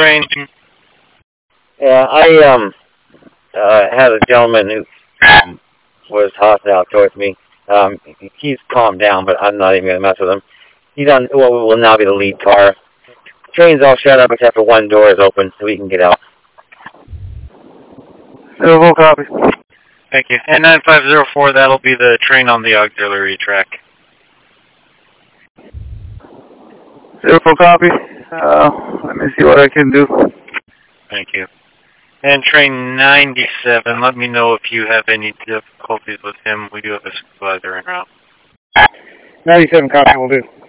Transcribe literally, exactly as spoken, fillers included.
train. Yeah, I um uh, had a gentleman who um, was hostile towards me. Um, he's calmed down, but I'm not even going to mess with him. He's on what will now be the lead car. Train's all shut up except for one door is open, so we can get out. Zero copy. Thank you. And nine five zero four, that'll be the train on the auxiliary track. Zero copy. Uh, let me see what I can do. Thank you. And train ninety-seven, let me know if you have any difficulties with him. We do have a supervisor en route. ninety-seven copy will do.